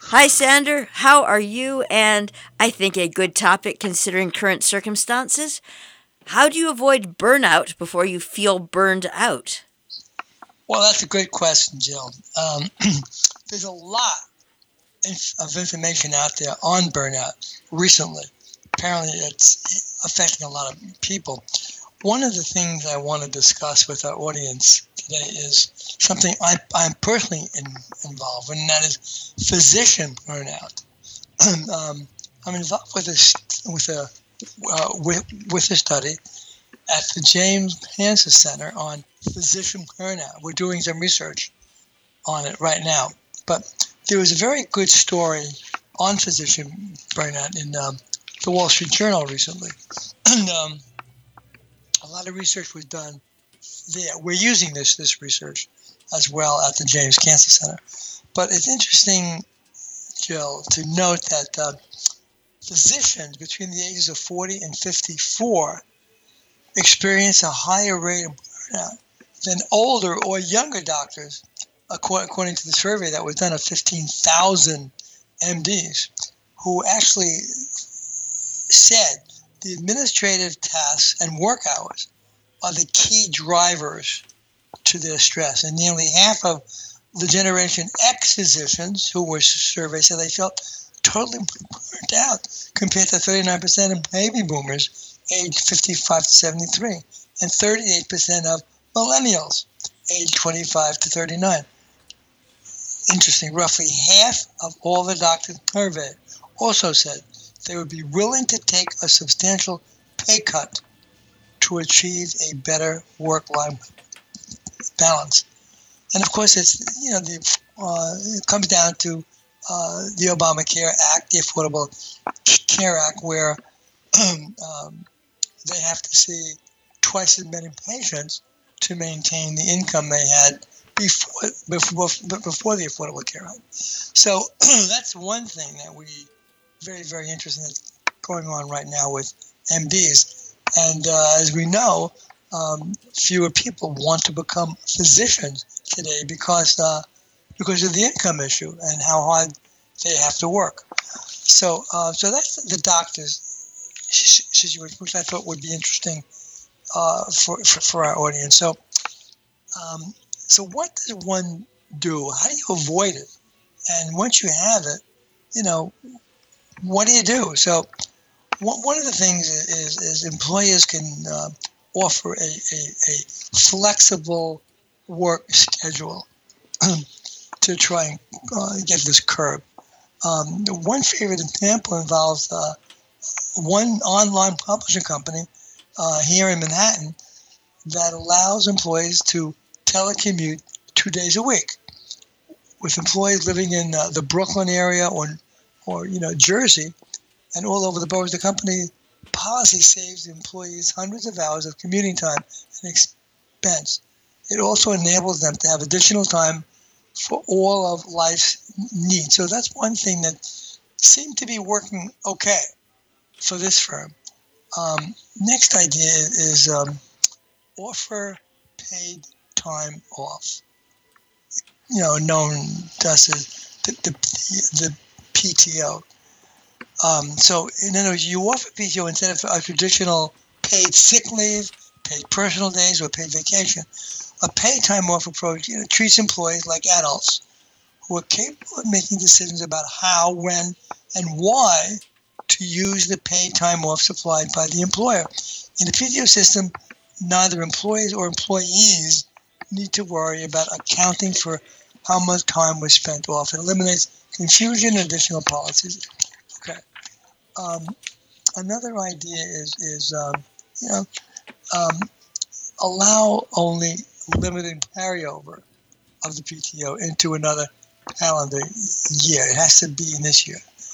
Hi, Sander. How are you? And I think a good topic considering current circumstances. How do you avoid burnout before you feel burned out? Well, that's a great question, Jill. There's a lot of information out there on burnout recently. Apparently, it's affecting a lot of people. One of the things I want to discuss with our audience today is something I'm personally involved in, and that is physician burnout. I'm involved with a study at the James Hansen Center on physician burnout. We're doing some research on it right now. But there was a very good story on physician burnout in the Wall Street Journal recently. And a lot of research was done there. We're using this research as well at the James Cancer Center. But it's interesting, Jill, to note that physicians between the ages of 40 and 54 experience a higher rate of burnout than older or younger doctors, according to the survey that was done of 15,000 MDs, who actually said the administrative tasks and work hours are the key drivers to their stress. And nearly half of the Generation X physicians who were surveyed said they felt totally burnt out, compared to 39% of baby boomers aged 55 to 73 and 38% of millennials aged 25 to 39. Interesting, roughly half of all the doctors surveyed also said they would be willing to take a substantial pay cut to achieve a better work-life balance. And of course, it comes down to the Obamacare Act, the Affordable Care Act, where they have to see twice as many patients to maintain the income they had before the Affordable Care Act. So that's one thing that we very, very interesting that's going on right now with MDs. And as we know, fewer people want to become physicians today because of the income issue and how hard they have to work. So that's the doctor's situation, which I thought would be interesting for our audience. So what does one do? How do you avoid it? And once you have it, what do you do? So one of the things is employers can offer a flexible work schedule to try and get this curb. One favorite example involves one online publishing company here in Manhattan that allows employees to telecommute 2 days a week. With employees living in the Brooklyn area or Jersey and all over the boroughs, the company policy saves employees hundreds of hours of commuting time and expense. It also enables them to have additional time for all of life's needs. So that's one thing that seemed to be working okay for this firm. Next idea is offer paid time off, known as the PTO. So in other words, you offer PTO instead of a traditional paid sick leave, paid personal days, or paid vacation. A paid time off approach treats employees like adults who are capable of making decisions about how, when, and why to use the paid time off supplied by the employer. In the PTO system, neither employees or employees need to worry about accounting for how much time was spent off. It eliminates confusion and additional policies. Okay. Another idea is allow only limited carryover of the PTO into another calendar year. It has to be in this year.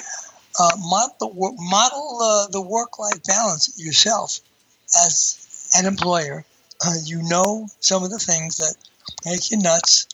Model the work-life balance yourself as an employer. Some of the things that make you nuts,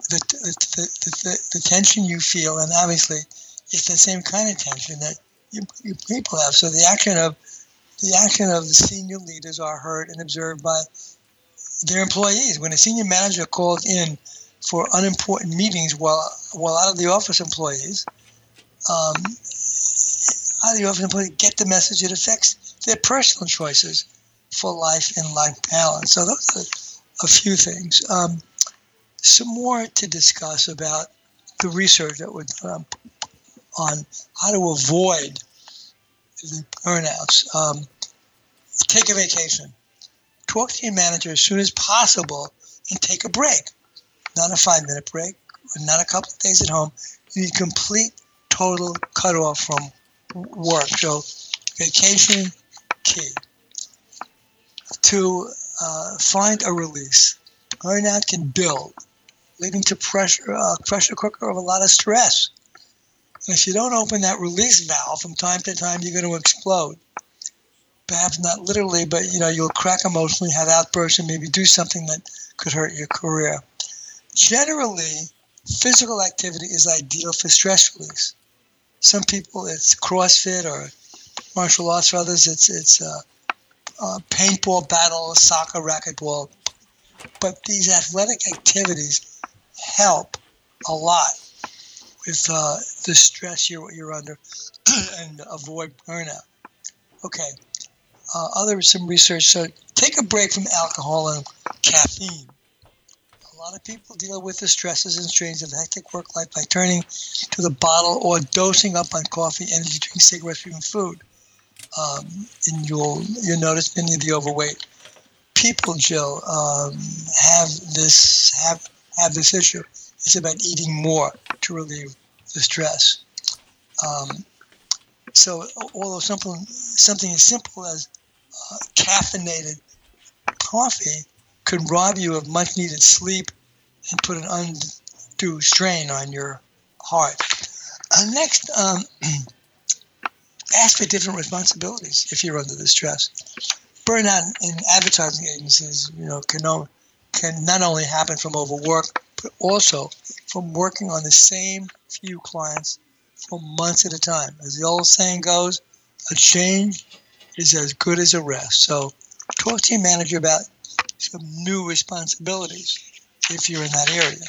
the tension you feel, and obviously it's the same kind of tension that you people have. So the action of the senior leaders are heard and observed by their employees. When a senior manager calls in for unimportant meetings while out of the office employees Um, how do you often get the message? It affects their personal choices for life and life balance. So those are a few things. Some more to discuss about the research that was done on how to avoid the burnouts. Take a vacation. Talk to your manager as soon as possible and take a break. Not a 5-minute break, not a couple of days at home. You need complete, total cutoff from work. So vacation, key. To find a release. Burnout can build, leading to pressure cooker of a lot of stress. And if you don't open that release valve from time to time, you're going to explode. Perhaps not literally, but you'll crack emotionally, have outbursts, and maybe do something that could hurt your career. Generally, physical activity is ideal for stress release. Some people, it's CrossFit or martial arts. For others, it's paintball battle, soccer, racquetball. But these athletic activities help a lot with the stress you're under and avoid burnout. Okay. Some research. So take a break from alcohol and caffeine. A lot of people deal with the stresses and strains of hectic work life by turning to the bottle or dosing up on coffee, energy drinks, cigarettes, even food. And you'll notice many of the overweight people, Jill, have this issue. It's about eating more to relieve the stress. So although something as simple as caffeinated coffee could rob you of much-needed sleep and put an undue strain on your heart. Next, ask for different responsibilities if you're under the stress. Burnout in advertising agencies, can not only happen from overwork, but also from working on the same few clients for months at a time. As the old saying goes, a change is as good as a rest. So talk to your manager about some new responsibilities if you're in that area.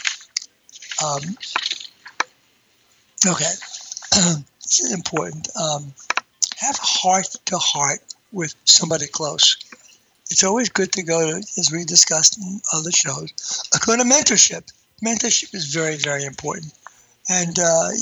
Okay, this is important. Have heart-to-heart with somebody close. It's always good to go to, as we discussed in other shows, go to mentorship. Mentorship is very, very important. And,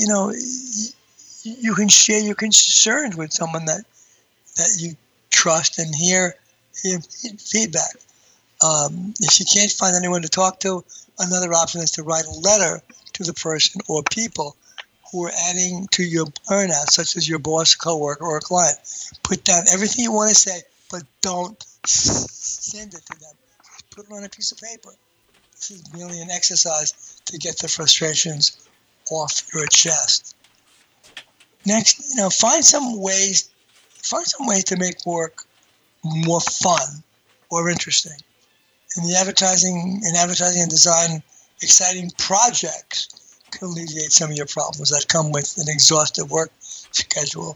you can share your concerns with someone that you trust and hear feedback. If you can't find anyone to talk to, another option is to write a letter to the person or people who are adding to your burnout, such as your boss, coworker, or a client. Put down everything you want to say, but don't send it to them. Put it on a piece of paper. This is merely an exercise to get the frustrations off your chest. Next, find some ways to make work more fun or interesting. In advertising and design, exciting projects can alleviate some of your problems that come with an exhaustive work schedule.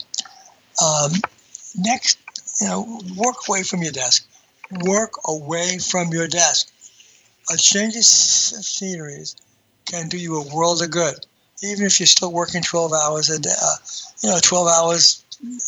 Next, work away from your desk. Work away from your desk. A change of sceneries can do you a world of good, even if you're still working 12 hours a day. 12 hours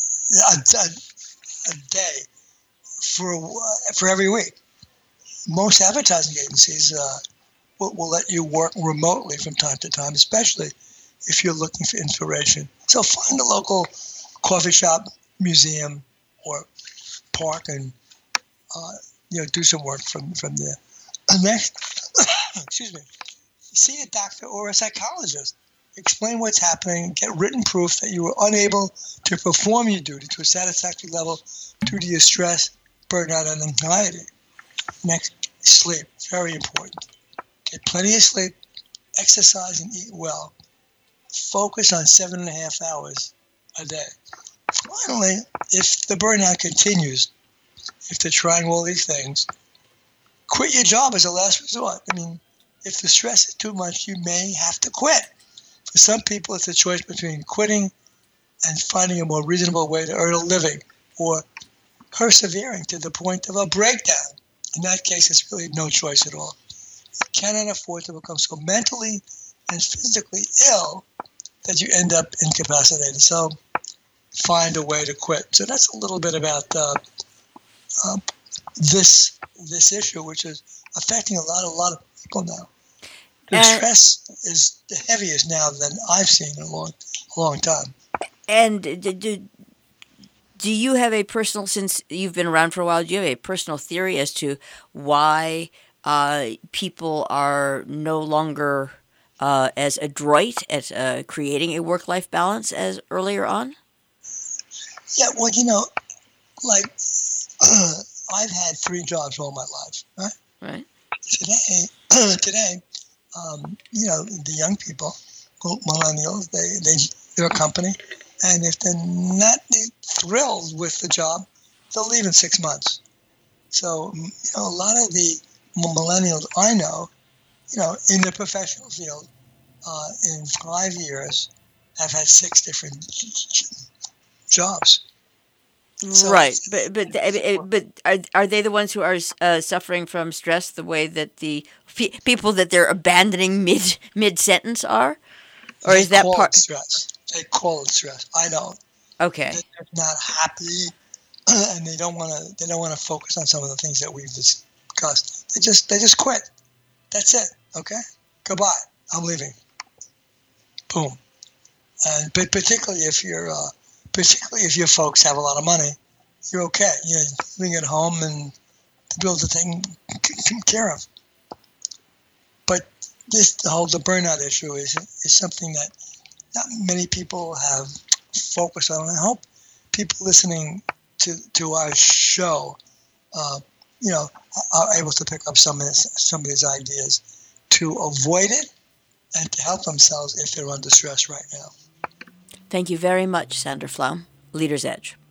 a day for every week. Most advertising agencies will let you work remotely from time to time, especially if you're looking for inspiration. So find a local coffee shop, museum, or park and do some work from there. And next, excuse me, see a doctor or a psychologist. Explain what's happening. Get written proof that you were unable to perform your duty to a satisfactory level due to your stress, burnout, and anxiety. Next, sleep. Very important. Get plenty of sleep, exercise, and eat well. Focus on 7.5 hours a day. Finally, if the burnout continues, if they're trying all these things, quit your job as a last resort. If the stress is too much, you may have to quit. For some people, it's a choice between quitting and finding a more reasonable way to earn a living, or persevering to the point of a breakdown. In that case, it's really no choice at all. You cannot afford to become so mentally and physically ill that you end up incapacitated. So find a way to quit. So that's a little bit about this issue, which is affecting a lot of people now. The stress is the heaviest now than I've seen in a long time. And do you have a personal, since you've been around for a while, do you have a personal theory as to why people are no longer as adroit at creating a work-life balance as earlier on? Yeah, well, like I've had 3 jobs all my life, right? Right. Today, the young people, millennials, they're a company, and if they're not thrilled with the job, they'll leave in 6 months. So, a lot of the millennials I know, in the professional field, in 5 years, have had 6 different jobs. So, right, but are they the ones who are suffering from stress the way that the people that they're abandoning mid sentence are, or is that part stress? They call it stress. I don't. Okay. They're not happy, and they don't want to focus on some of the things that we've discussed. They just quit. That's it. Okay. Goodbye. I'm leaving. Boom. And but particularly if your folks have a lot of money, you're okay. You're living at home and the bills are taken care of. But the burnout issue is something that not many people have focused on. I hope people listening to our show, are able to pick up some of these ideas to avoid it and to help themselves if they're under stress right now. Thank you very much, Sander Pflaum, Leader's Edge.